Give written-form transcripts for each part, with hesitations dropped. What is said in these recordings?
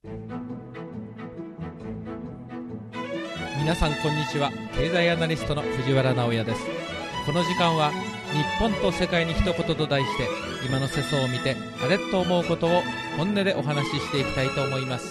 皆さんこんにちは。経済アナリストの藤原直哉です。この時間は日本と世界に一言と題して、今の世相を見てあれと思うことを本音でお話ししていきたいと思います。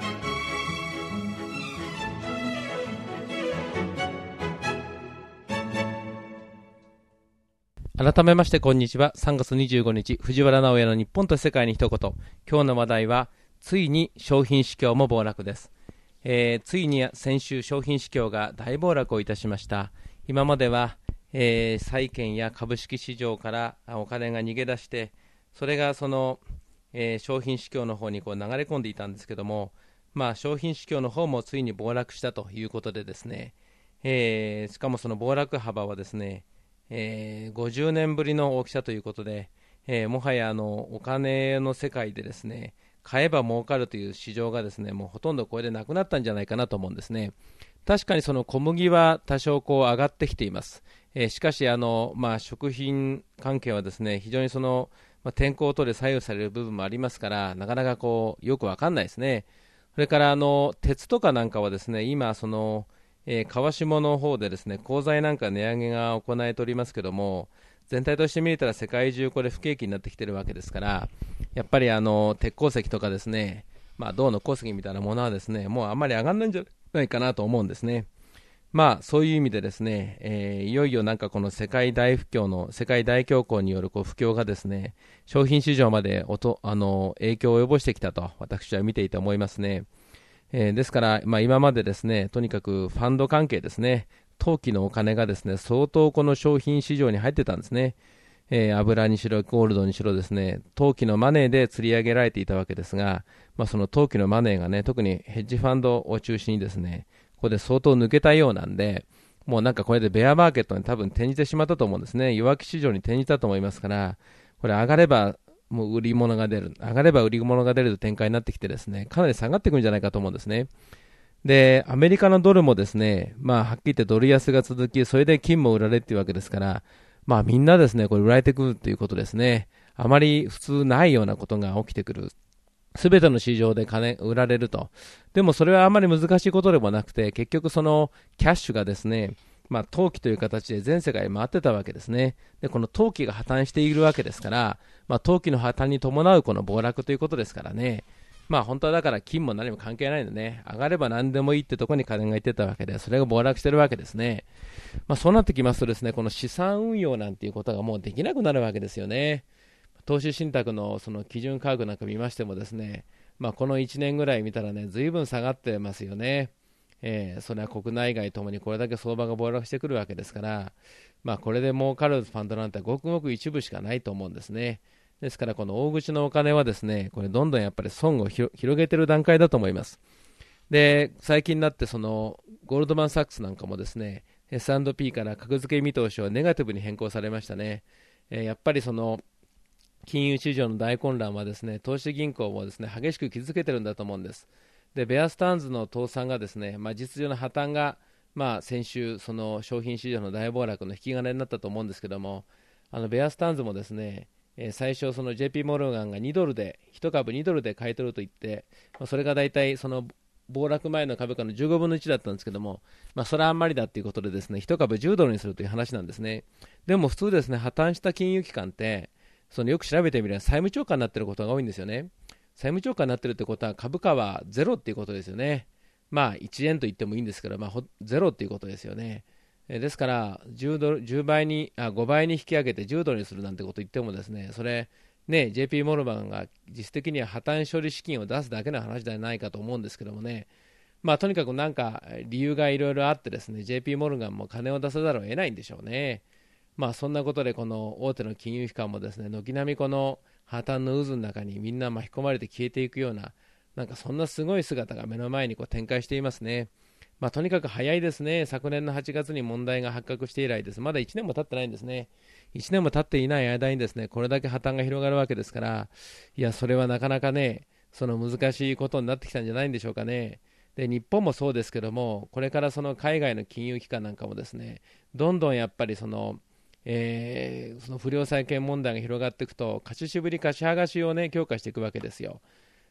改めましてこんにちは。3月25日藤原直哉の日本と世界に一言。今日の話題は、ついに商品市況も暴落です。ついに先週商品市況が大暴落をいたしました。今までは、債券や株式市場からお金が逃げ出して、それがその、商品市況の方にこう流れ込んでいたんですけども、商品市況の方もついに暴落したということでですね、しかもその暴落幅はですね、50年ぶりの大きさということで、もはやお金の世界でですね、買えば儲かるという市場がですね、もうほとんどこれでなくなったんじゃないかなと思うんですね。確かにその小麦は多少こう上がってきています。しかし食品関係はですね、非常にその、天候等で左右される部分もありますから、なかなかこうよくわかんないですね。それから鉄とかなんかはですね、今その、川下の方でですね、鋼材なんか値上げが行われておりますけども、全体として見たら世界中これ不景気になってきているわけですから、やっぱり鉄鉱石とかですね、銅の鉱石みたいなものはですね、もうあんまり上がらないんじゃないかなと思うんですね。そういう意味でですね、いよいよなんかこの世界大不況の世界大恐慌によるこう不況がですね、商品市場まで影響を及ぼしてきたと私は見ていて思いますね。ですから、今までですね、とにかくファンド関係ですね、投機のお金がですね、相当この商品市場に入ってたんですね。油にしろゴールドにしろですね、投機のマネーで釣り上げられていたわけですが、その投機のマネーがね、特にヘッジファンドを中心にですね、ここで相当抜けたようなんで、もうなんかこれでベアマーケットに多分転じてしまったと思うんですね。弱気市場に転じたと思いますから、これ上がればもう売り物が出る、上がれば売り物が出ると展開になってきてですね、かなり下がっていくんじゃないかと思うんですね。で、アメリカのドルもですね、はっきり言ってドル安が続き、それで金も売られっていうわけですから、みんなですね、これ売られてくるということですね。あまり普通ないようなことが起きてくる。すべての市場で売られると。でもそれはあまり難しいことでもなくて、結局そのキャッシュがですね、投機という形で全世界回ってたわけですね。で、この投機が破綻しているわけですから、投機の破綻に伴うこの暴落ということですからね。本当はだから金も何も関係ないのでね、上がれば何でもいいってところに金がいってたわけで、それが暴落してるわけですね。そうなってきますとですね、この資産運用なんていうことがもうできなくなるわけですよね。投資信託のその基準価格なんか見ましてもですね、この1年ぐらい見たらね、ずいぶん下がってますよね。それは国内外ともにこれだけ相場が暴落してくるわけですから、これで儲かるファンドなんてごくごく一部しかないと思うんですね。ですからこの大口のお金はですね、これどんどんやっぱり損を広げている段階だと思います。で、最近になってそのゴールドマン・サックスなんかもですね、S&P から格付け見通しをネガティブに変更されましたね。やっぱりその金融市場の大混乱はですね、投資銀行もですね、激しく傷つけてるんだと思うんです。で、ベアスターンズの倒産がですね、実情の破綻が、先週、その商品市場の大暴落の引き金になったと思うんですけども、ベアスターンズもですね、最初、その JP モルガンが2ドルで、1株2ドルで買い取ると言って、それが大体その暴落前の株価の15分の1だったんですけども、それはあんまりだということでですね、1株10ドルにするという話なんですね。でも普通ですね、破綻した金融機関って、そのよく調べてみれば債務超過になっていることが多いんですよね。債務超過になっているということは株価はゼロっていうことですよね。1円と言ってもいいんですけど、ゼロっていうことですよね。ですから10倍に5倍に引き上げて10ドルにするなんてこと言ってもですね、それね、JP モルガンが実質的には破綻処理資金を出すだけの話ではないかと思うんですけどもね、とにかくなんか理由がいろいろあってですね、 JP モルガンも金を出さざるを得ないんでしょうね。そんなことでこの大手の金融機関もですね、軒並みこの破綻の渦の中にみんな巻き込まれて消えていくような、なんかそんなすごい姿が目の前にこう展開していますね。とにかく早いですね。昨年の8月に問題が発覚して以来です。まだ1年も経ってないんですね。1年も経っていない間にですね、これだけ破綻が広がるわけですから、いや、それはなかなかね、その難しいことになってきたんじゃないんでしょうかね。で、日本もそうですけども、これからその海外の金融機関なんかもですね、どんどんやっぱりその不良債権問題が広がっていくと、貸し渋り貸し剥がしを、ね、強化していくわけですよ。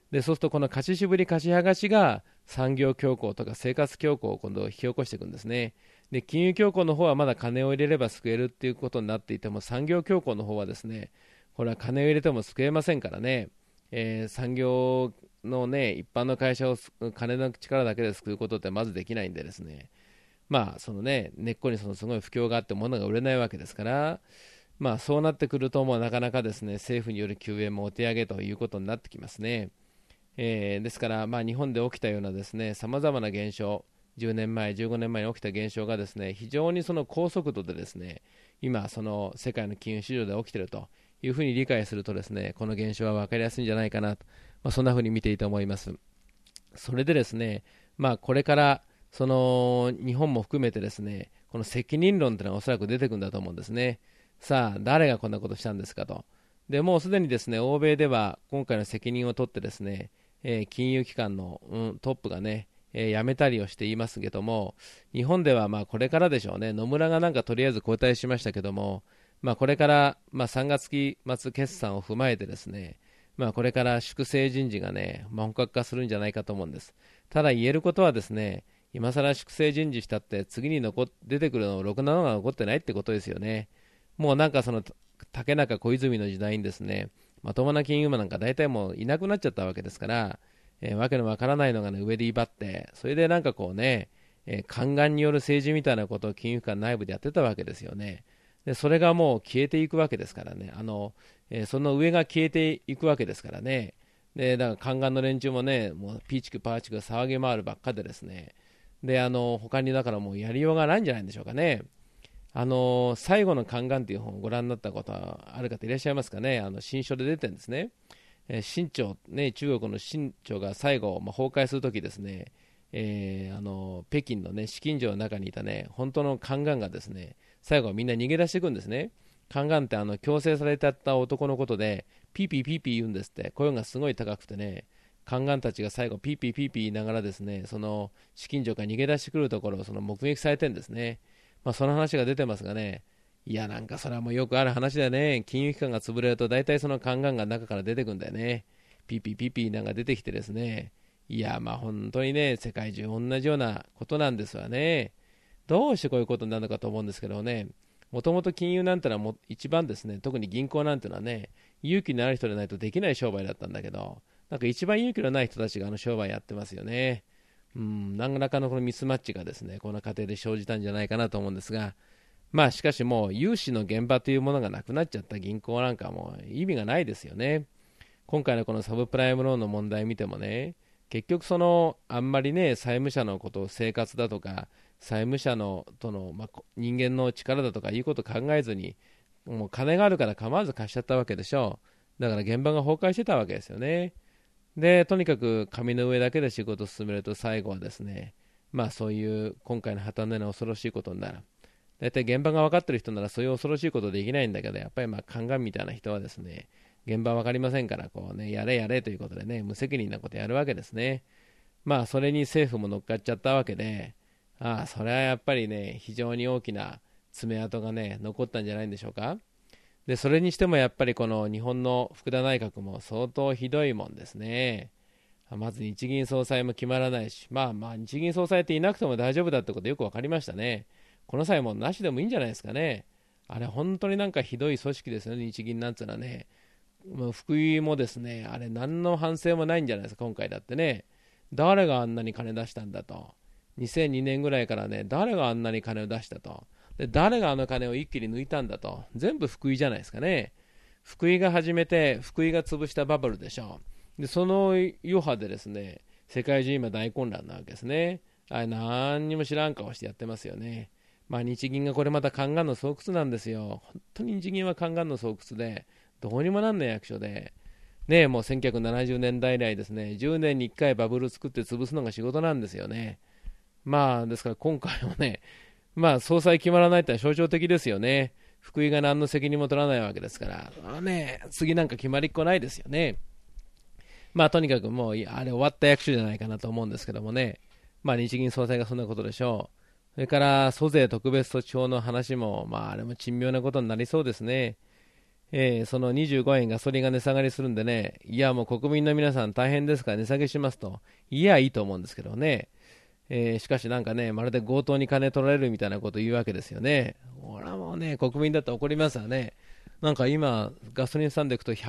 でそうするとこの貸し渋り貸し剥がしが産業恐慌とか生活恐慌を今度引き起こしていくんですね。で金融恐慌の方はまだ金を入れれば救えるっていうことになっていても、産業恐慌の方はですね、これは金を入れても救えませんからね、産業のね一般の会社を金の力だけで救うことってまずできないんでですね、まあそのね根っこにそのすごい不況があって物が売れないわけですから、まあそうなってくるともうなかなかですね政府による救援もお手上げということになってきますね。ですから、まあ、日本で起きたようなですね、さまざまな現象、10年前、15年前に起きた現象がですね、非常にその高速度でですね、今、その世界の金融市場で起きているというふうに理解するとですね、この現象は分かりやすいんじゃないかなと、そんなふうに見ていいと思います。それでですね、これからその日本も含めてですね、この責任論というのはおそらく出てくるんだと思うんですね。さあ、誰がこんなことしたんですかと。でもうすでにですね、欧米では今回の責任を取ってですね、金融機関の、トップがね、辞めたりをしていますけども、日本ではこれからでしょうね、野村がなんかとりあえず交代しましたけども、これから、3月期末決算を踏まえてですね、これから粛清人事がね、本格化するんじゃないかと思うんです。ただ言えることはですね、今更粛清人事したって次に出てくるのろくなのが残ってないってことですよね。もうなんかその竹中小泉の時代にですね、まともな金融マンなんか大体もういなくなっちゃったわけですから、わけのわからないのが、ね、上で威張って、それでなんかこうね、宦官による政治みたいなことを金融機関内部でやってたわけですよね。でそれがもう消えていくわけですからね、その上が消えていくわけですからね。でだから宦官の連中もね、もうピーチクパーチク騒ぎ回るばっかでですね、で他にだからもうやりようがないんじゃないんでしょうかね。最後の宦官という本をご覧になったことはある方いらっしゃいますかね。新書で出てるんですね。清朝、ね、中国の清朝が最後、崩壊するときですね、北京の、ね、紫禁城の中にいた、ね、本当の宦官がですね、最後はみんな逃げ出していくんですね。宦官って強制されてあった男のことで、ピーピーピーピー言うんですって、声がすごい高くてね、宦官たちが最後ピーピーピーピー言いながらですね、その紫禁城から逃げ出してくるところをその目撃されてるんですね。その話が出てますがね、いやなんかそれはもうよくある話だよね。金融機関が潰れると大体その宦官が中から出てくんだよね。ピーピーピーピーなんか出てきてですね、いや本当にね、世界中同じようなことなんですわね。どうしてこういうことになるのかと思うんですけどね、もともと金融なんてのはも一番ですね、特に銀行なんてのはね、勇気のある人でないとできない商売だったんだけど、なんか一番勇気のない人たちが商売やってますよね。何らかのこのミスマッチがですね、この過程で生じたんじゃないかなと思うんですが、しかしもう融資の現場というものがなくなっちゃった銀行なんかもう意味がないですよね。今回のこのサブプライムローンの問題見てもね、結局あんまりね、債務者のこと、生活だとか、債務者のとの、人間の力だとかいうことを考えずに、もう金があるから構わず貸しちゃったわけでしょう。だから現場が崩壊してたわけですよね。でとにかく紙の上だけで仕事を進めると最後はですね、そういう今回の破綻のような恐ろしいことになる。大体現場が分かってる人ならそういう恐ろしいことできないんだけど、やっぱり宦官みたいな人はですね、現場分かりませんから、こうね、やれやれということでね、無責任なことやるわけですね。それに政府も乗っかっちゃったわけで、それはやっぱりね、非常に大きな爪痕がね、残ったんじゃないんでしょうか。でそれにしてもやっぱりこの日本の福田内閣も相当ひどいもんですね。まず日銀総裁も決まらないし、日銀総裁っていなくても大丈夫だってことよく分かりましたね。この際もなしでもいいんじゃないですかね。あれ本当になんかひどい組織ですよね、日銀なんつうのはね。福井もですね、あれ何の反省もないんじゃないですか、今回だってね。誰があんなに金出したんだと。2002年ぐらいからね、誰があんなに金を出したと。で誰があの金を一気に抜いたんだと。全部福井じゃないですかね。福井が始めて、福井が潰したバブルでしょう。でその余波でですね、世界中今大混乱なわけですね。あれ何にも知らん顔してやってますよね。日銀がこれまた宦官の巣窟なんですよ。本当に日銀は宦官の巣窟で、どうにもなんない役所で、ね、もう1970年代以来ですね、10年に1回バブル作って潰すのが仕事なんですよね。ですから今回はね、総裁決まらないってのは象徴的ですよね。福井が何の責任も取らないわけですから、次なんか決まりっこないですよね。とにかくもうあれ終わった役所じゃないかなと思うんですけどもね、日銀総裁がそんなことでしょう。それから租税特別措置法の話も、あれも珍妙なことになりそうですね。 その25円ガソリンが値下がりするんでね、いやもう国民の皆さん大変ですから値下げしますと、いやいいと思うんですけどね、しかしなんかね、まるで強盗に金取られるみたいなことを言うわけですよね。俺はもうね、国民だって怒りますわね。なんか今、ガソリンスタンド行くと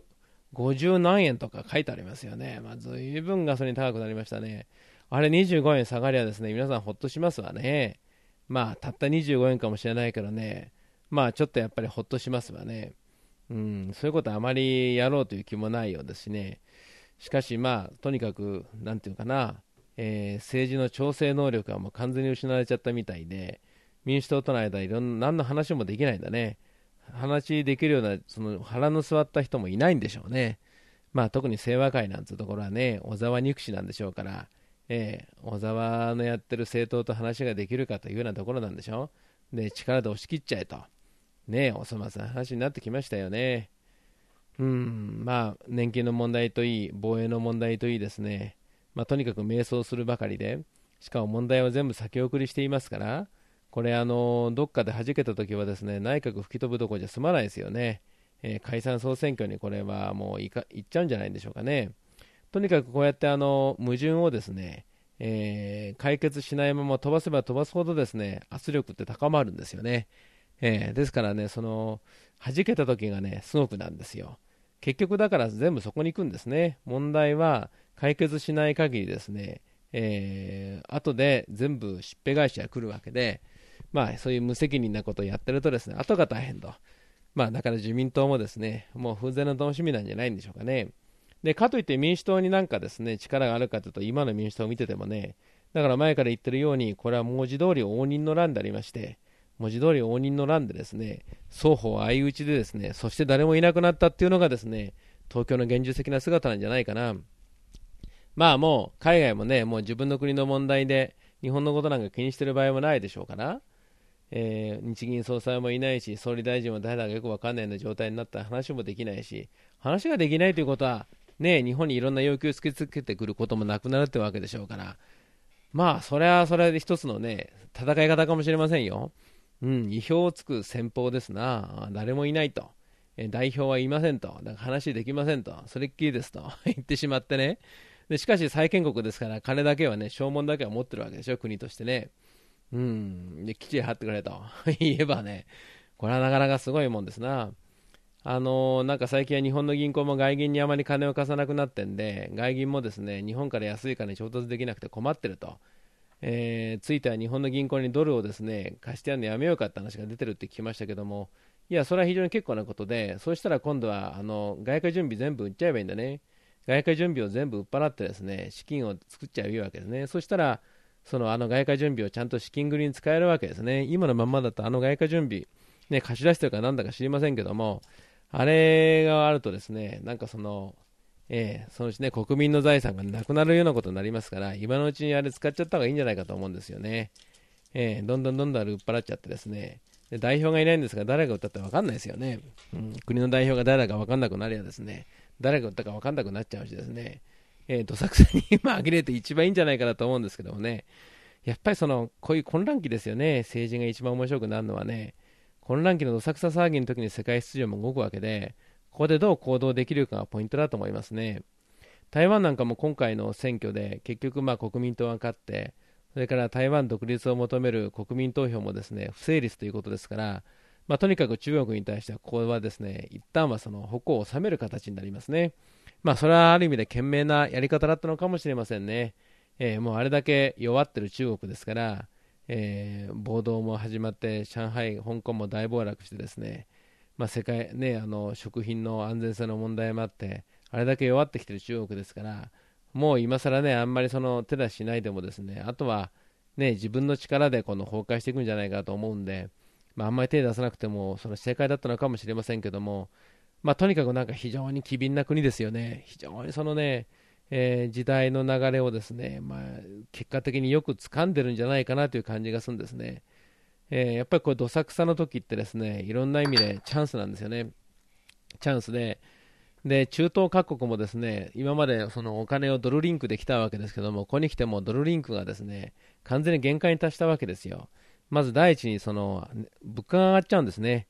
150何円とか書いてありますよね。まあ、ずいぶんガソリン高くなりましたね。あれ25円下がりゃですね、皆さんほっとしますわね。まあ、たった25円かもしれないけどね、まあ、ちょっとやっぱりほっとしますわね。うん、そういうことはあまりやろうという気もないようですしね。しかしまあ、とにかく、なんていうかな、政治の調整能力はもう完全に失われちゃったみたいで、民主党との間、いろんな何の話もできないんだね。話できるようなその腹の据わった人もいないんでしょうね。まあ、特に清和会なんていうところはね、小沢憎しなんでしょうから、小沢のやってる政党と話ができるかというようなところなんでしょう。で、力で押し切っちゃえと。ねえ、お粗末な話になってきましたよね。まあ、年金の問題といい、防衛の問題といいですね、まあ、とにかく迷走するばかりで、しかも問題は全部先送りしていますから、これ、どっかで弾けたときはですね、内閣吹き飛ぶどころじゃ済まないですよね。解散総選挙にこれはもういっちゃうんじゃないでしょうかね。とにかくこうやって矛盾をですね、解決しないまま飛ばせば飛ばすほどですね、圧力って高まるんですよね。ですからね、その弾けた時がね、すごくなんですよ。結局だから全部そこに行くんですね。問題は解決しない限りですね、後で全部しっぺ返しが来るわけで、まあそういう無責任なことをやってるとですね、後が大変と。まあだから自民党もですね、もう風前の楽しみなんじゃないんでしょうかね。で、かといって民主党になんかですね、力があるかというと、今の民主党を見ててもね、だから前から言ってるように、これは文字通り応仁の乱でありまして、文字通り応仁の乱でですね、双方相打ちでですね、そして誰もいなくなったっていうのがですね、東京の現実的な姿なんじゃないかな。まあもう海外もね、もう自分の国の問題で日本のことなんか気にしてる場合もないでしょうから、日銀総裁もいないし、総理大臣も誰だかよく分かんないような状態になったら話もできないし、話ができないということは、ね、日本にいろんな要求を突きつけてくることもなくなるってわけでしょうから、まあそれはそれで一つのね、戦い方かもしれませんよ。意表をつく戦法ですな。誰もいないと。代表はいませんと。だから話できませんと。それっきりですと言ってしまってね。でしかし債権国ですから、金だけはね、証文だけは持ってるわけでしょ、国としてね。で、きっちり払ってくれと言えばね、これはなかなかすごいもんですな。なんか最近は日本の銀行も外銀にあまり金を貸さなくなってんで、外銀もですね、日本から安い金調達できなくて困ってると。ついては日本の銀行にドルをですね貸してやるのやめようかって話が出てるって聞きましたけども、いや、それは非常に結構なことで、そうしたら今度は外貨準備全部売っちゃえばいいんだね。外貨準備を全部売っ払ってですね資金を作っちゃうわけですね。そしたら外貨準備をちゃんと資金繰りに使えるわけですね。今のまんまだと外貨準備、ね、貸し出してるかなんだか知りませんけども、あれがあるとですね、なんかそのうちね、国民の財産がなくなるようなことになりますから、今のうちにあれ使っちゃった方がいいんじゃないかと思うんですよね。どんどんどんどん売っ払っちゃってですね、で代表がいないんですが、誰が売ったって分かんないですよね。国の代表が誰だか分かんなくなりゃですね、誰が売ったか分かんなくなっちゃうしですね、どさくさに今、呆れて一番いいんじゃないかなと思うんですけどもね、やっぱりこういう混乱期ですよね、政治が一番面白くなるのはね、混乱期のどさくさ騒ぎの時に世界秩序も動くわけで、ここでどう行動できるかがポイントだと思いますね。台湾なんかも今回の選挙で結局国民党が勝って、それから台湾独立を求める国民投票もですね不成立ということですから、とにかく中国に対してはここはですね一旦はその矛を収める形になりますね。それはある意味で賢明なやり方だったのかもしれませんね。もうあれだけ弱ってる中国ですから、暴動も始まって上海、香港も大暴落してですね、世界ね、食品の安全性の問題もあって、あれだけ弱ってきている中国ですから、もう今更ね、あんまり手出ししないでもですね、あとは、ね、自分の力で崩壊していくんじゃないかと思うんで、あんまり手出さなくても、正解だったのかもしれませんけども、とにかくなんか非常に機敏な国ですよね。非常に時代の流れをですね、結果的によく掴んでるんじゃないかなという感じがするんですね。やっぱりこれどさくさの時ってですね、いろんな意味でチャンスなんですよね。チャンスで中東各国もですね、今までお金をドルリンクできたわけですけども、ここに来てもドルリンクがですね、完全に限界に達したわけですよ。まず第一に物価が上がっちゃうんですね。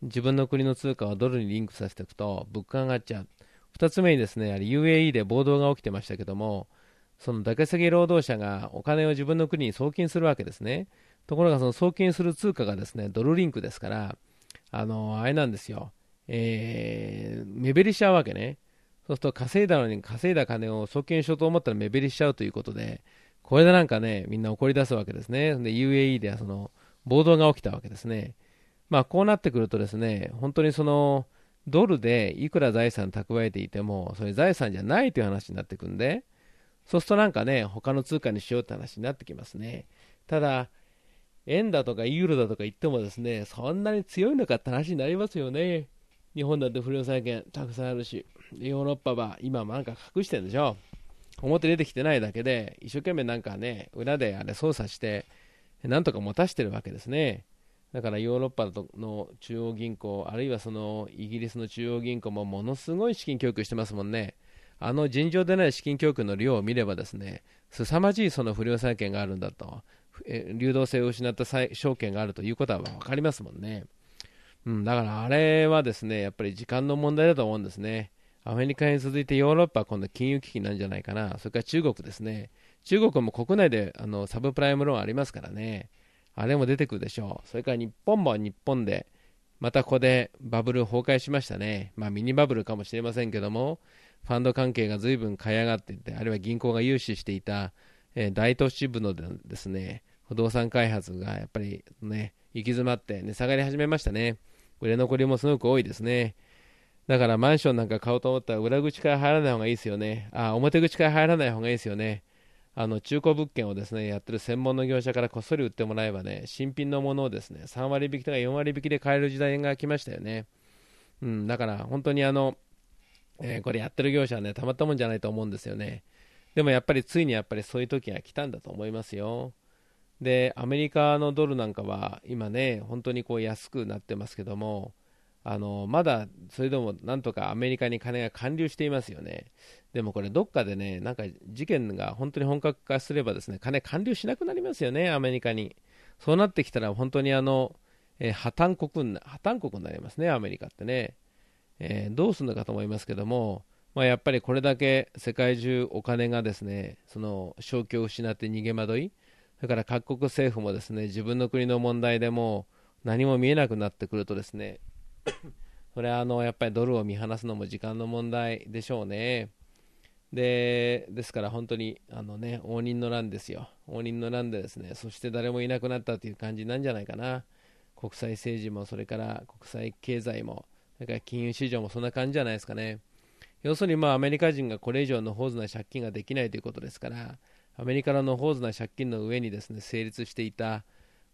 自分の国の通貨をドルにリンクさせていくと物価が上がっちゃう。2つ目にですね、UAE で暴動が起きてましたけども、その出稼ぎ労働者がお金を自分の国に送金するわけですね。ところがその送金する通貨がですね、ドルリンクですから、あれなんですよ、目減りしちゃうわけね。そうすると稼いだのに稼いだ金を送金しようと思ったら目減りしちゃうということで、これでなんかね、みんな怒り出すわけですね。で、UAE ではその暴動が起きたわけですね。まあ、こうなってくるとですね、本当にそのドルでいくら財産蓄えていても、それ財産じゃないという話になってくるんで、そうするとなんかね、他の通貨にしようって話になってきますね。ただ、円だとかユーロだとか言ってもですね、そんなに強いのかって話になりますよね。日本だって不良債権たくさんあるし、ヨーロッパは今なんか隠してるんでしょ。表出てきてないだけで、一生懸命なんかね、裏であれ操作して、なんとか持たしてるわけですね。だからヨーロッパの中央銀行、あるいはそのイギリスの中央銀行もものすごい資金供給してますもんね。尋常でない資金供給の量を見ればですね、凄まじいその不良債権があるんだと、流動性を失った証券があるということは分かりますもんね。だからあれはですね、やっぱり時間の問題だと思うんですね。アメリカに続いてヨーロッパは今度金融危機なんじゃないかな。それから中国ですね。中国も国内でサブプライムローンありますからね。あれも出てくるでしょう。それから日本も日本で、またここでバブル崩壊しましたね。まあミニバブルかもしれませんけども、ファンド関係が随分買い上がっていて、あるいは銀行が融資していた、大都市部のですね、不動産開発がやっぱりね、行き詰まって値下がり始めましたね。売れ残りもすごく多いですね。だからマンションなんか買おうと思ったら裏口から入らない方がいいですよね。表口から入らない方がいいですよね。中古物件をですね、やってる専門の業者からこっそり売ってもらえばね、新品のものをですね、3割引きとか4割引きで買える時代が来ましたよね。だから本当にこれやってる業者はね、たまったもんじゃないと思うんですよね。でもやっぱりついにやっぱりそういう時が来たんだと思いますよ。で、アメリカのドルなんかは今ね、本当にこう安くなってますけども、まだそれでもなんとかアメリカに金が還流していますよね。でもこれどっかでね、なんか事件が本当に本格化すればですね、金還流しなくなりますよね、アメリカに。そうなってきたら本当に破綻国になりますね、アメリカってね。どうするのかと思いますけども、やっぱりこれだけ世界中お金がですね、その正気を失って逃げ惑い、それから各国政府もですね、自分の国の問題でも何も見えなくなってくるとですね、それはやっぱりドルを見放すのも時間の問題でしょうね。ですから本当に応仁の乱ですよ。応仁の乱でですね、そして誰もいなくなったという感じなんじゃないかな。国際政治もそれから国際経済もそれから金融市場もそんな感じじゃないですかね。要するにアメリカ人がこれ以上のほうずな借金ができないということですから、アメリカののほうずな借金の上にですね成立していた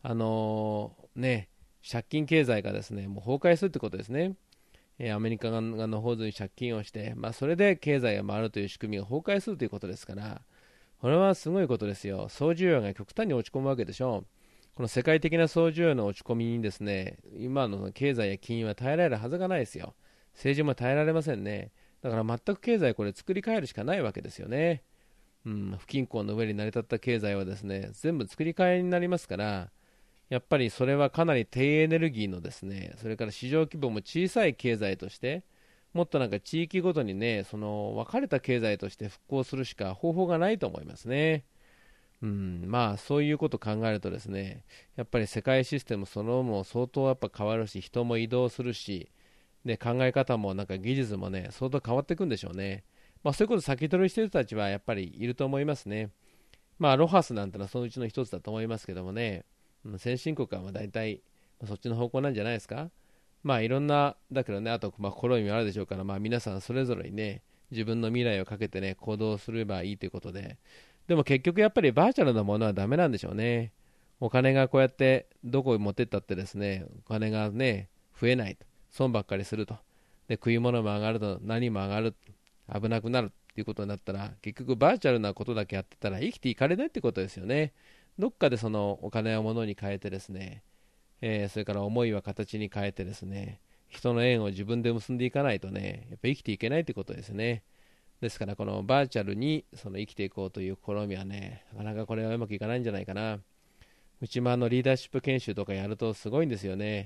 借金経済がですねもう崩壊するということですね。アメリカがのほうずに借金をして、それで経済が回るという仕組みが崩壊するということですから、これはすごいことですよ。総需要が極端に落ち込むわけでしょう。この世界的な総需要の落ち込みにですね、今の経済や金融は耐えられるはずがないですよ。政治も耐えられませんね。だから全く経済これ作り変えるしかないわけですよね。不均衡の上に成り立った経済はですね、全部作り変えになりますから、やっぱりそれはかなり低エネルギーのですね、それから市場規模も小さい経済として、もっとなんか地域ごとにね、その分かれた経済として復興するしか方法がないと思いますね。そういうことを考えるとですね、やっぱり世界システムそのものも相当やっぱ変わるし、人も移動するし、で考え方もなんか技術もね、相当変わっていくんでしょうね。そういうことを先取りしている人たちはやっぱりいると思いますね。ロハスなんてのはそのうちの一つだと思いますけどもね、先進国は大体そっちの方向なんじゃないですか。いろんな、だけどね、あと心意味あるでしょうから、皆さんそれぞれにね、自分の未来をかけてね、行動すればいいということで、でも結局やっぱりバーチャルなものはダメなんでしょうね。お金がこうやってどこに持ってったってですね、お金がね、増えないと、損ばっかりすると。で、食い物も上がると何も上がる、危なくなるっていうことになったら、結局バーチャルなことだけやってたら生きていかれないってことですよね。どっかでそのお金を物に変えてですね、それから思いは形に変えてですね、人の縁を自分で結んでいかないとね、やっぱ生きていけないってことですね。ですからこのバーチャルにその生きていこうという試みはね、なかなかこれはうまくいかないんじゃないかな。うちもリーダーシップ研修とかやるとすごいんですよね。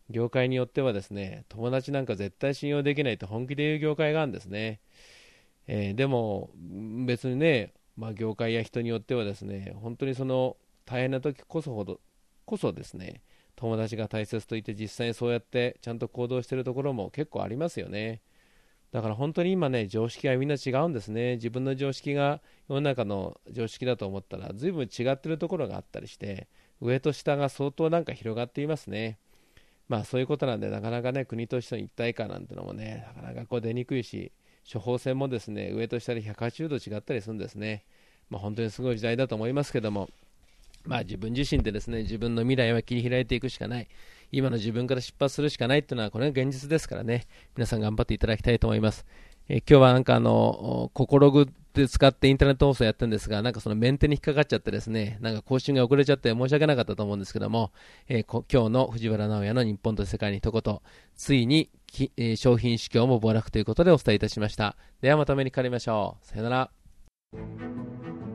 業界によってはですね、友達なんか絶対信用できないと本気で言う業界があるんですね。でも別にね、業界や人によってはですね、本当にその大変な時こそですね、友達が大切と言って実際にそうやってちゃんと行動しているところも結構ありますよね。だから本当に今ね、常識がみんな違うんですね。自分の常識が世の中の常識だと思ったら随分違っているところがあったりして、上と下が相当なんか広がっていますね。そういうことなんで、なかなかね、国としての一体感なんてのもね、なかなかこう出にくいし、処方箋もですね、上と下で180度違ったりするんですね。本当にすごい時代だと思いますけども、自分自身でですね、自分の未来は切り開いていくしかない、今の自分から出発するしかないっていうのは、これが現実ですからね、皆さん頑張っていただきたいと思います。今日はなんかココログで使ってインターネット放送やってるんですが、なんかそのメンテに引っかかっちゃってですね、なんか更新が遅れちゃって申し訳なかったと思うんですけども、今日の藤原直哉の日本と世界に一言、ついに商品市況も暴落ということでお伝えいたしました。ではまたお目にかかりましょう。さよなら。